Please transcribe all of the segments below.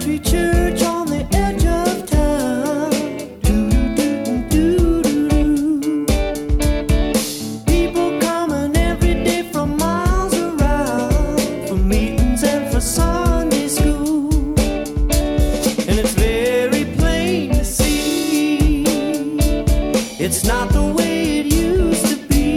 country church on the edge of town. People coming every day from miles around for meetings and for Sunday school. And it's very plain to see it's not the way it used to be.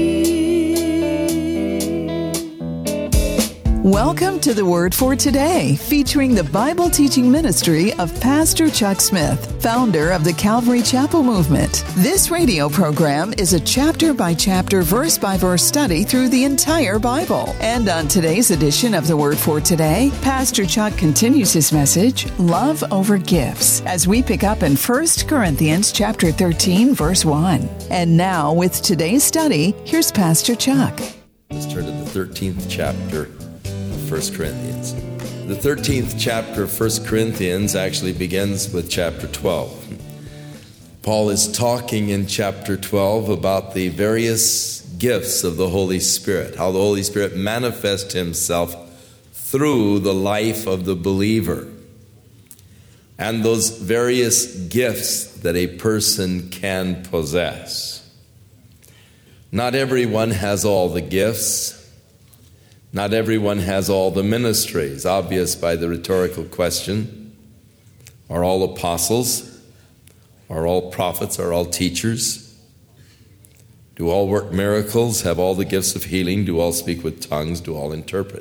Welcome to the Word for Today, featuring the Bible teaching ministry of Pastor Chuck Smith, founder of the Calvary Chapel Movement. This radio program is a chapter-by-chapter, verse-by-verse study through the entire Bible. And on today's edition of the Word for Today, Pastor Chuck continues his message, Love Over Gifts, as we pick up in 1 Corinthians chapter 13, verse 1. And now, with today's study, here's Pastor Chuck. Let's turn to the 13th chapter of 1 Corinthians. The 13th chapter of 1 Corinthians actually begins with chapter 12. Paul is talking in chapter 12 about the various gifts of the Holy Spirit, how the Holy Spirit manifests himself through the life of the believer, and those various gifts that a person can possess. Not everyone has all the gifts. Not everyone has all the ministries. Obvious by the rhetorical question, are all apostles? Are all prophets? Are all teachers? Do all work miracles? Have all the gifts of healing? Do all speak with tongues? Do all interpret?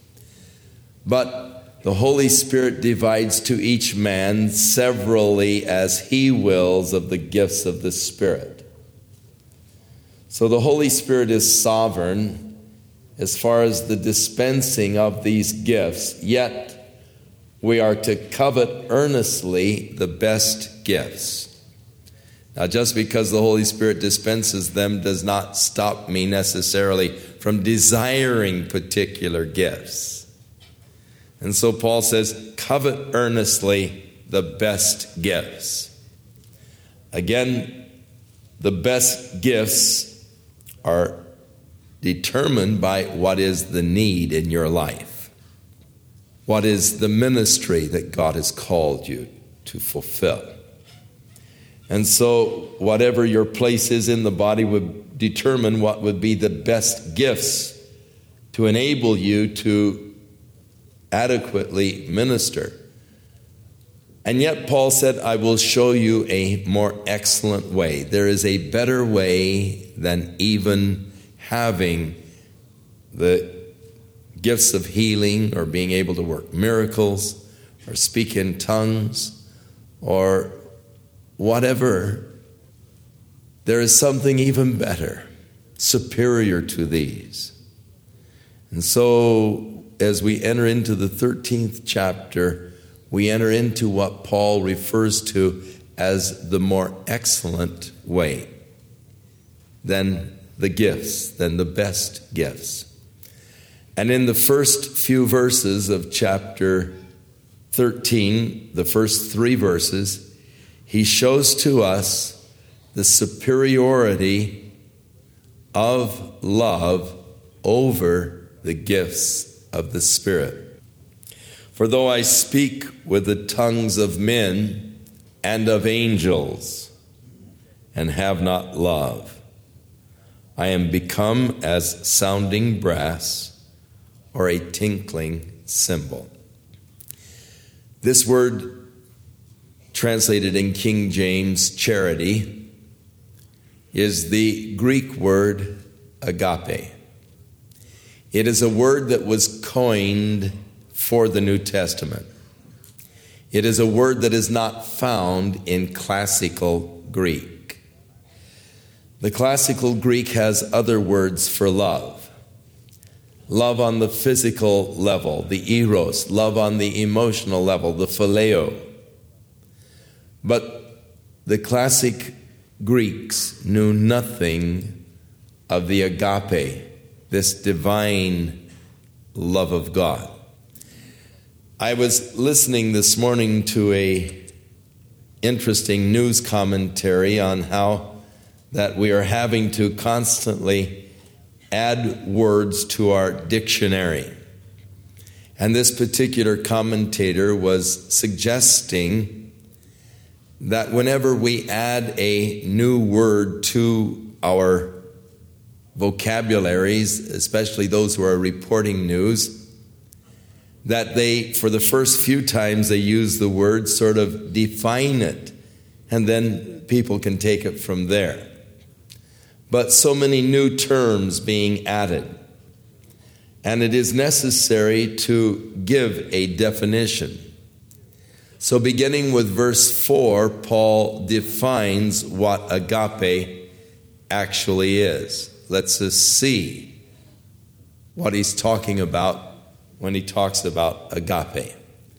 But the Holy Spirit divides to each man severally as he wills of the gifts of the Spirit. So the Holy Spirit is sovereign as far as the dispensing of these gifts, yet we are to covet earnestly the best gifts. Now, just because the Holy Spirit dispenses them does not stop me necessarily from desiring particular gifts. And so Paul says, covet earnestly the best gifts. Again, the best gifts are determined by what is the need in your life. What is the ministry that God has called you to fulfill? And so whatever your place is in the body would determine what would be the best gifts to enable you to adequately minister. And yet Paul said, I will show you a more excellent way. There is a better way than even having the gifts of healing or being able to work miracles or speak in tongues or whatever. There is something even better, superior to these. And so as we enter into the 13th chapter, we enter into what Paul refers to as the more excellent way than the gifts, than the best gifts. And in the first few verses of chapter 13, the first 3 verses, he shows to us the superiority of love over the gifts of the Spirit. For though I speak with the tongues of men and of angels and have not love, I am become as sounding brass or a tinkling cymbal. This word, translated in King James, charity, is the Greek word agape. It is a word that was coined for the New Testament. It is a word that is not found in classical Greek. The classical Greek has other words for love. Love on the physical level, the eros. Love on the emotional level, the phileo. But the classic Greeks knew nothing of the agape, this divine love of God. I was listening this morning to a interesting news commentary on how that we are having to constantly add words to our dictionary. And this particular commentator was suggesting that whenever we add a new word to our vocabularies, especially those who are reporting news, that they, for the first few times they use the word, sort of define it, and then people can take it from there. But so many new terms being added, and it is necessary to give a definition. So beginning with verse 4, Paul defines what agape actually is. Let's just see what he's talking about when he talks about agape.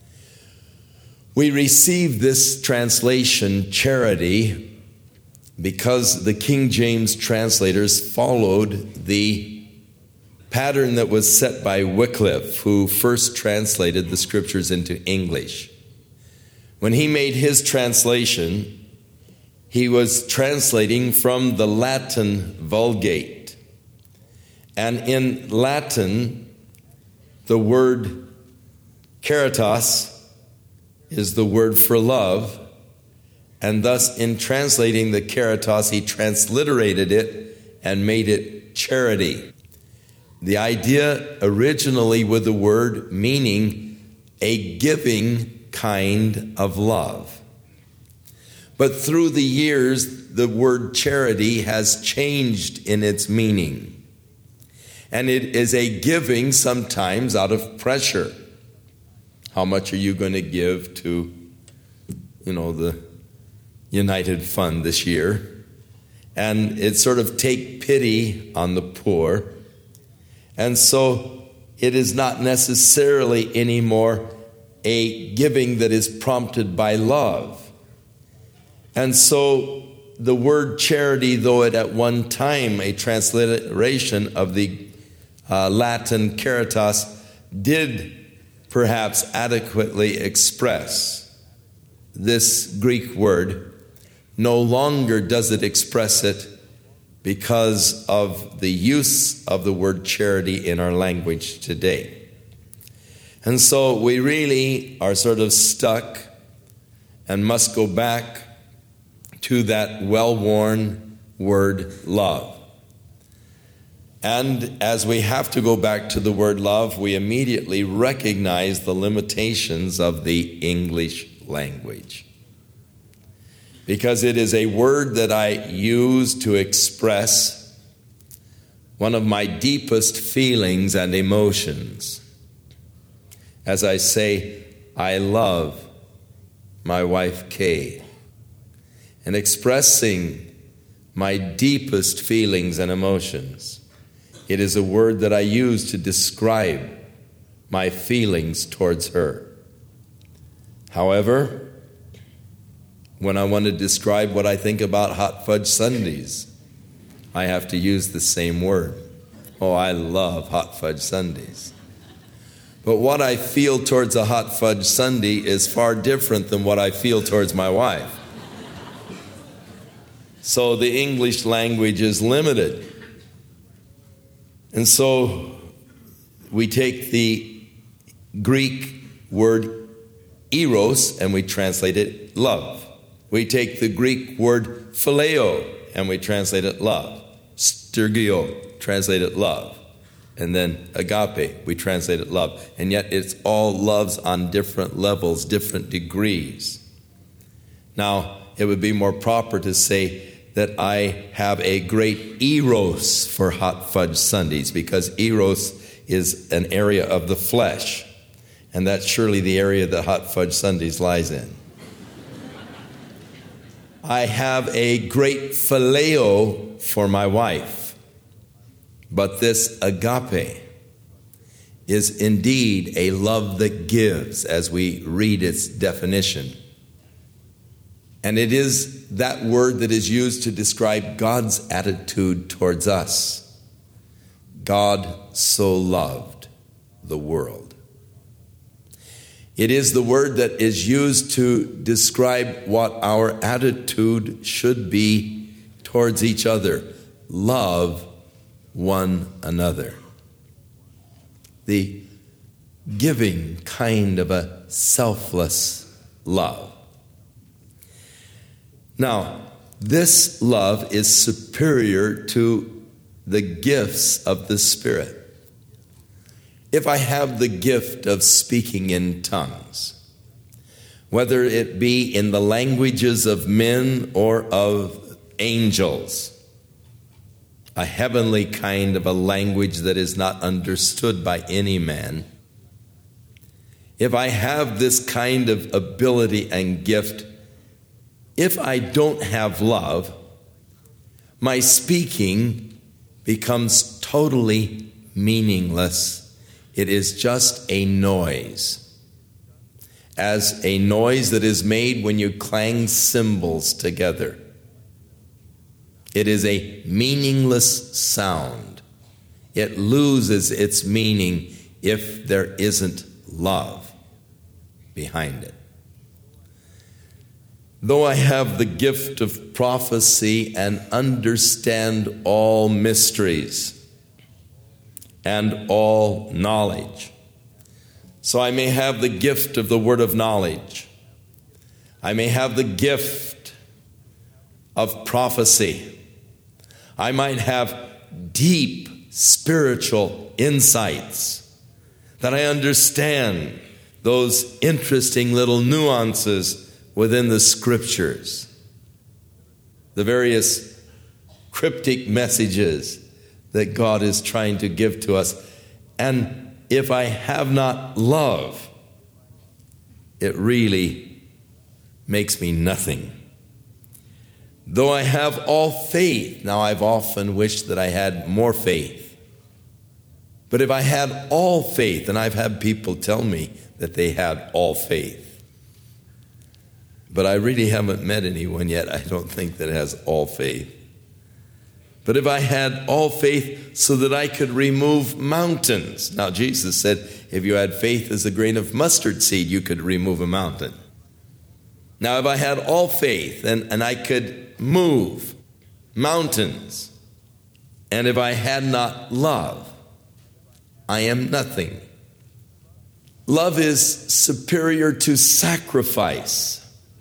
We receive this translation, charity, because the King James translators followed the pattern that was set by Wycliffe, who first translated the scriptures into English. When he made his translation, he was translating from the Latin Vulgate. And in Latin, the word caritas is the word for love, and thus in translating the caritas, he transliterated it and made it charity. The idea originally with the word meaning a giving kind of love. But through the years, the word charity has changed in its meaning. And it is a giving sometimes out of pressure. How much are you going to give to, the United Fund this year? And it's sort of take pity on the poor. And so it is not necessarily anymore a giving that is prompted by love. And so the word charity, though it at one time a transliteration of the Latin caritas, did perhaps adequately express this Greek word, no longer does it express it because of the use of the word charity in our language today. And so we really are sort of stuck and must go back to that well-worn word love. And as we have to go back to the word love, we immediately recognize the limitations of the English language. Because it is a word that I use to express one of my deepest feelings and emotions. As I say, I love my wife Kay. And expressing my deepest feelings and emotions, it is a word that I use to describe my feelings towards her. However, when I want to describe what I think about hot fudge sundaes, I have to use the same word. Oh, I love hot fudge sundaes. But what I feel towards a hot fudge sundae is far different than what I feel towards my wife. So the English language is limited. And so we take the Greek word eros and we translate it love. We take the Greek word phileo and we translate it love. Stergio, translate it love. And then agape, we translate it love. And yet it's all loves on different levels, different degrees. Now, it would be more proper to say that I have a great eros for hot fudge sundaes, because eros is an area of the flesh, and that's surely the area that hot fudge sundaes lies in. I have a great phileo for my wife, but this agape is indeed a love that gives, as we read its definition. And it is that word that is used to describe God's attitude towards us. God so loved the world. It is the word that is used to describe what our attitude should be towards each other. Love one another. The giving kind of a selfless love. Now, this love is superior to the gifts of the Spirit. If I have the gift of speaking in tongues, whether it be in the languages of men or of angels, a heavenly kind of a language that is not understood by any man, if I have this kind of ability and gift, if I don't have love, my speaking becomes totally meaningless. It is just a noise, as a noise that is made when you clang cymbals together. It is a meaningless sound. It loses its meaning if there isn't love behind it. Though I have the gift of prophecy and understand all mysteries and all knowledge, so I may have the gift of the word of knowledge, I may have the gift of prophecy, I might have deep spiritual insights, that I understand those interesting little nuances within the scriptures, the various cryptic messages that God is trying to give to us. And if I have not love, it really makes me nothing. Though I have all faith, now I've often wished that I had more faith. But if I had all faith, and I've had people tell me that they had all faith, but I really haven't met anyone yet, I don't think, that has all faith. But if I had all faith so that I could remove mountains. Now, Jesus said, if you had faith as a grain of mustard seed, you could remove a mountain. Now, if I had all faith and I could move mountains, and if I had not love, I am nothing. Love is superior to sacrifice.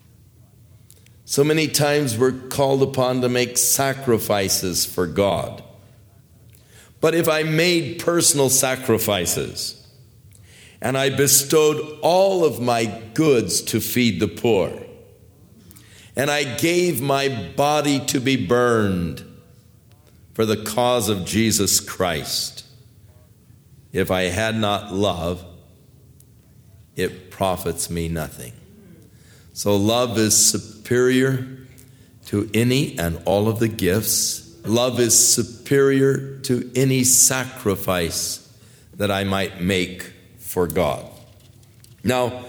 So many times we're called upon to make sacrifices for God. But if I made personal sacrifices and I bestowed all of my goods to feed the poor, and I gave my body to be burned for the cause of Jesus Christ, if I had not love, it profits me nothing. So love is superior to any and all of the gifts. Love is superior to any sacrifice that I might make for God. Now,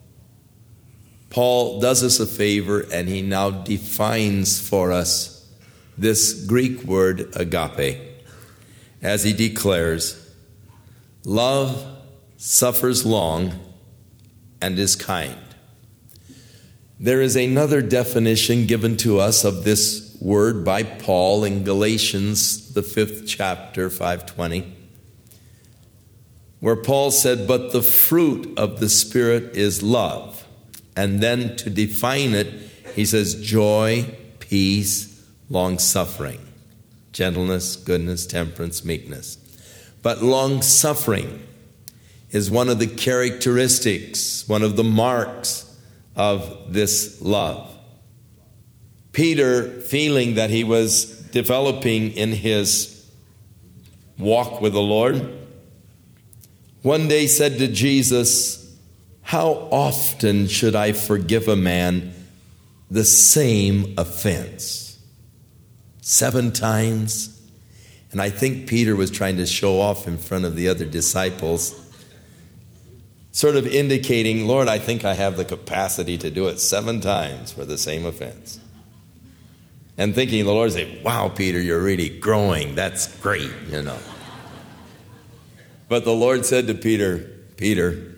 Paul does us a favor, and he now defines for us this Greek word agape, as he declares, love suffers long and is kind. There is another definition given to us of this word by Paul in Galatians, the 5th chapter, 5:20, where Paul said, but the fruit of the Spirit is love. And then to define it, he says joy, peace, long-suffering, gentleness, goodness, temperance, meekness. But long-suffering is one of the characteristics, one of the marks of this love. Peter, feeling that he was developing in his walk with the Lord, one day said to Jesus, how often should I forgive a man the same offense? 7 times? And I think Peter was trying to show off in front of the other disciples, sort of indicating, Lord, I think I have the capacity to do it 7 times for the same offense. And thinking the Lord say, wow, Peter, you're really growing. That's great, you know. But the Lord said to Peter, Peter,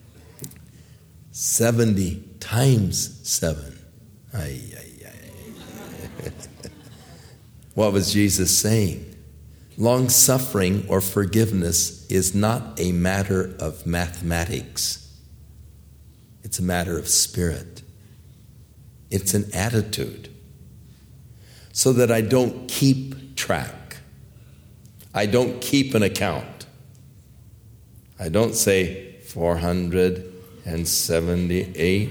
70 times 7. What was Jesus saying? Long-suffering or forgiveness is not a matter of mathematics. It's a matter of spirit. It's an attitude. So that I don't keep track. I don't keep an account. I don't say 478,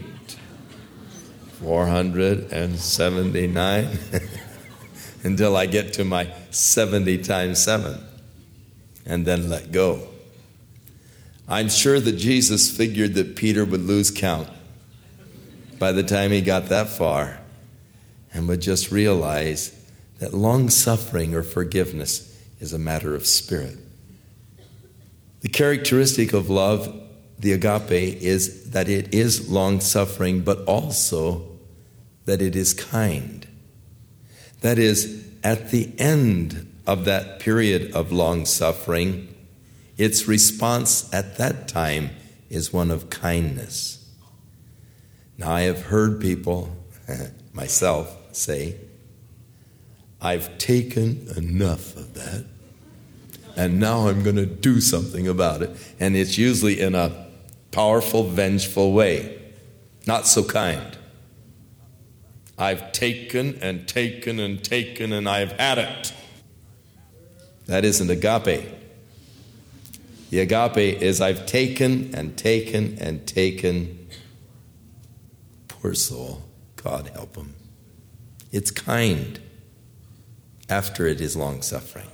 479, until I get to my 70 times 7, and then let go. I'm sure that Jesus figured that Peter would lose count by the time he got that far, and would just realize that long-suffering or forgiveness is a matter of spirit. The characteristic of love, the agape, is that it is long-suffering, but also that it is kind. That is, at the end of that period of long-suffering, its response at that time is one of kindness. Now, I have heard people, myself, say, I've taken enough of that, and now I'm going to do something about it. And it's usually in a powerful, vengeful way, not so kind. I've taken and taken and taken, and I've had it. That isn't agape. The agape is I've taken and taken and taken. Poor soul, God help him. It's kind after it is long-suffering.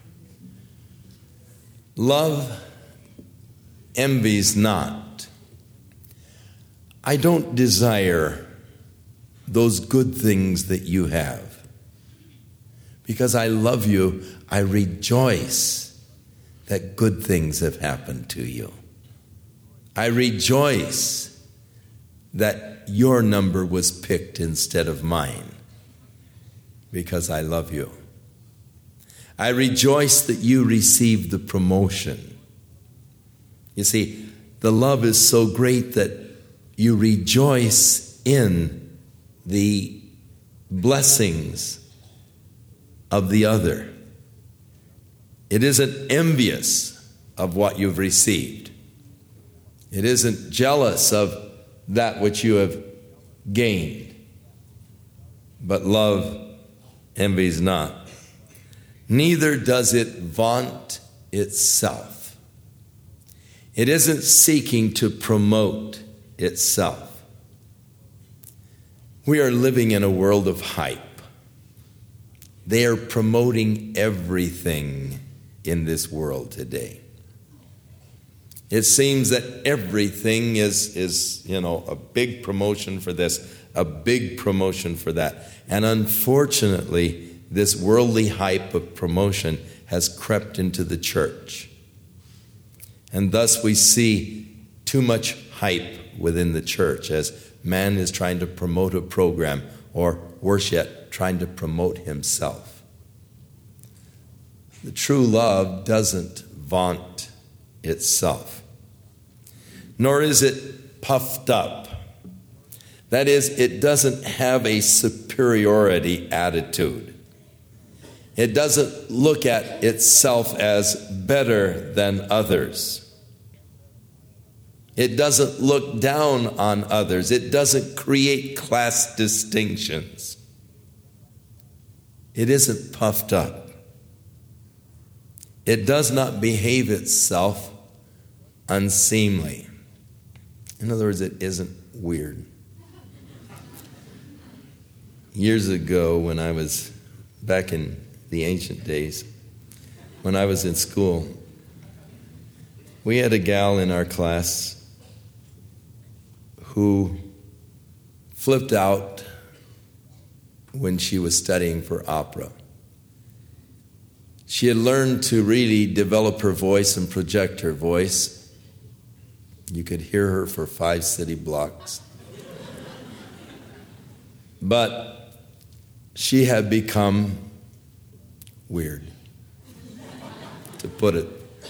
Love envies not. I don't desire those good things that you have. Because I love you, I rejoice that good things have happened to you. I rejoice that your number was picked instead of mine, because I love you. I rejoice that you received the promotion. You see, the love is so great that you rejoice in the blessings of the other. It isn't envious of what you've received. It isn't jealous of that which you have gained. But love envies not. Neither does it vaunt itself. It isn't seeking to promote itself. We are living in a world of hype. They are promoting everything in this world today. It seems that everything is a big promotion for this, a big promotion for that. And unfortunately, this worldly hype of promotion has crept into the church. And thus we see too much hype within the church as man is trying to promote a program, or worse yet, trying to promote himself. The true love doesn't vaunt itself, nor is it puffed up. That is, it doesn't have a superiority attitude. It doesn't look at itself as better than others. It doesn't look down on others. It doesn't create class distinctions. It isn't puffed up. It does not behave itself unseemly. In other words, it isn't weird. Years ago, when I was back in the ancient days, when I was in school, we had a gal in our class who flipped out when she was studying for opera. She had learned to really develop her voice and project her voice. You could hear her for 5 city blocks. But she had become weird, to put it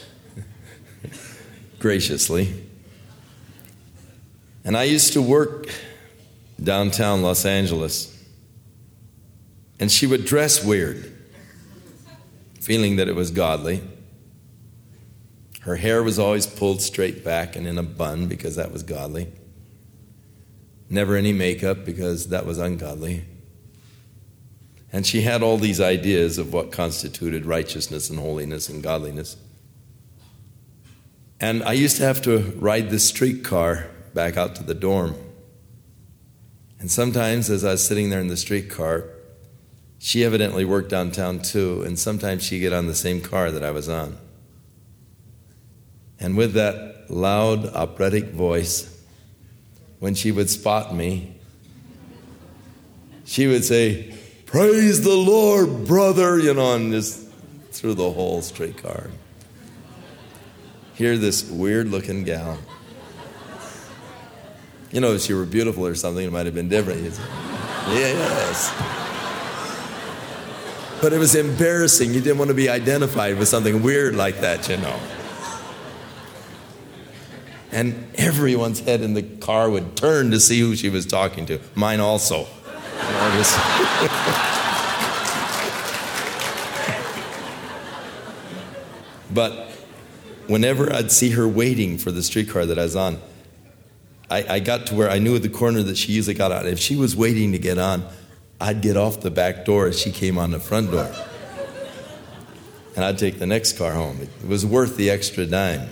graciously. And I used to work downtown Los Angeles, and she would dress weird. feeling that it was godly. Her hair was always pulled straight back and in a bun because that was godly. Never any makeup because that was ungodly. And she had all these ideas of what constituted righteousness and holiness and godliness. And I used to have to ride the streetcar back out to the dorm. And sometimes as I was sitting there in the streetcar, she evidently worked downtown too, and sometimes she'd get on the same car that I was on. And with that loud, operatic voice, when she would spot me, she would say, "Praise the Lord, brother," and just through the whole streetcar. Hear this weird-looking gal. If she were beautiful or something, it might have been different. You'd say, yes. But it was embarrassing. You didn't want to be identified with something weird like that, And everyone's head in the car would turn to see who she was talking to. Mine also. But whenever I'd see her waiting for the streetcar that I was on, I got to where I knew at the corner that she usually got on. If she was waiting to get on, I'd get off the back door as she came on the front door. And I'd take the next car home. It was worth the extra dime.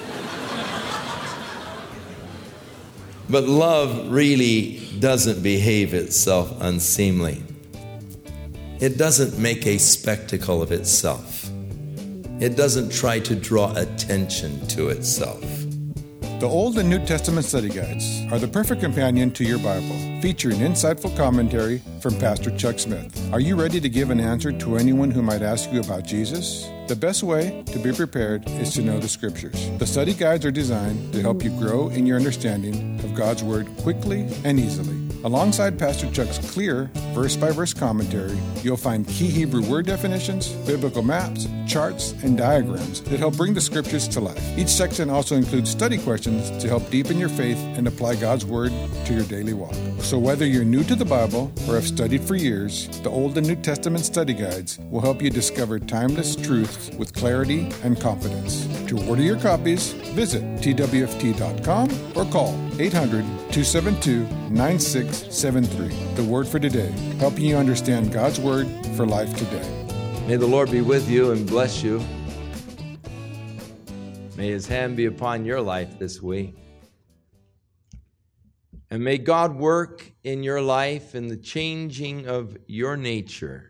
But love really doesn't behave itself unseemly. It doesn't make a spectacle of itself. It doesn't try to draw attention to itself. The Old and New Testament study guides are the perfect companion to your Bible, featuring insightful commentary from Pastor Chuck Smith. Are you ready to give an answer to anyone who might ask you about Jesus? The best way to be prepared is to know the Scriptures. The study guides are designed to help you grow in your understanding of God's Word quickly and easily. Alongside Pastor Chuck's clear verse-by-verse commentary, you'll find key Hebrew word definitions, biblical maps, charts, and diagrams that help bring the Scriptures to life. Each section also includes study questions to help deepen your faith and apply God's Word to your daily walk. So whether you're new to the Bible or have studied for years, the Old and New Testament study guides will help you discover timeless truths with clarity and confidence. To order your copies, visit twft.com or call 800-272-9673. The Word for Today, helping you understand God's Word for life today. May the Lord be with you and bless you. May His hand be upon your life this week. And may God work in your life in the changing of your nature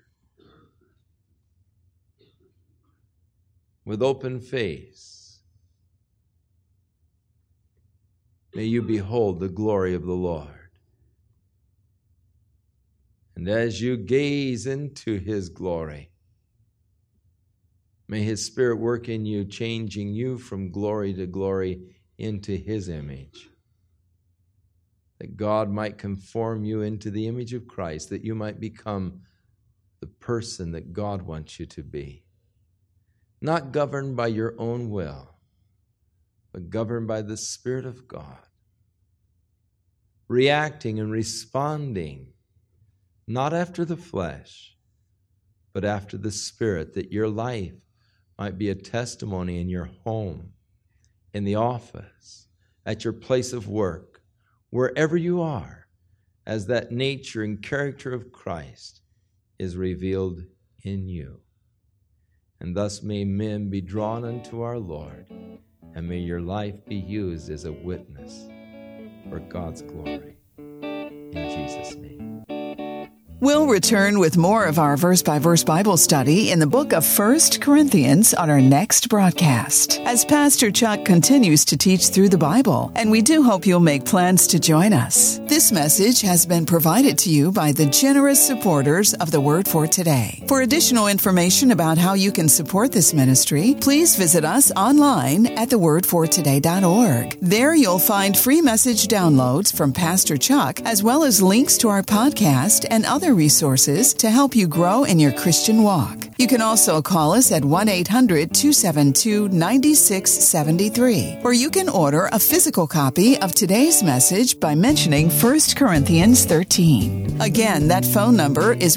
with open face. May you behold the glory of the Lord. And as you gaze into His glory, may His Spirit work in you, changing you from glory to glory into His image. That God might conform you into the image of Christ, that you might become the person that God wants you to be. Not governed by your own will, but governed by the Spirit of God. Reacting and responding, not after the flesh, but after the Spirit, that your life might be a testimony in your home, in the office, at your place of work, wherever you are, as that nature and character of Christ is revealed in you. And thus may men be drawn unto our Lord, and may your life be used as a witness for God's glory. In Jesus' name. We'll return with more of our verse-by-verse Bible study in the book of 1 Corinthians on our next broadcast, as Pastor Chuck continues to teach through the Bible, and we do hope you'll make plans to join us. This message has been provided to you by the generous supporters of the Word for Today. For additional information about how you can support this ministry, please visit us online at thewordfortoday.org. There you'll find free message downloads from Pastor Chuck, as well as links to our podcast and other resources to help you grow in your Christian walk. You can also call us at 1-800-272-9673, or you can order a physical copy of today's message by mentioning 1 Corinthians 13. Again, that phone number is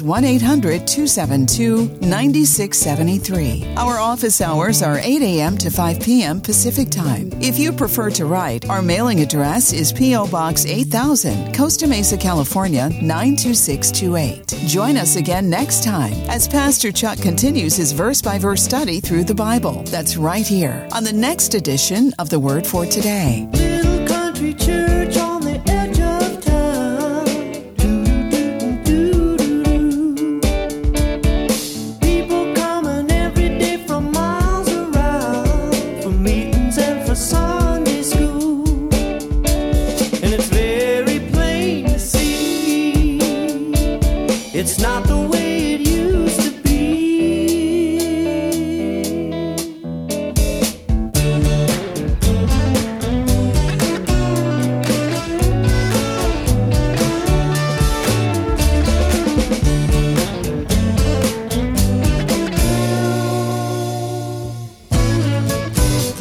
1-800-272-9673. Our office hours are 8 a.m. to 5 p.m. Pacific Time. If you prefer to write, our mailing address is P.O. Box 8000, Costa Mesa, California, 92628. Join us again next time as Pastor Chuck continues his verse-by-verse study through the Bible. That's right here on the next edition of The Word for Today. Little country church on the edge of town. Do-do-do-do-do-do. People coming every day from miles around for meetings and for Sunday school. And it's very plain to see it's not the way it used to be.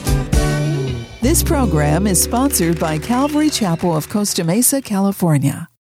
This program is sponsored by Calvary Chapel of Costa Mesa, California.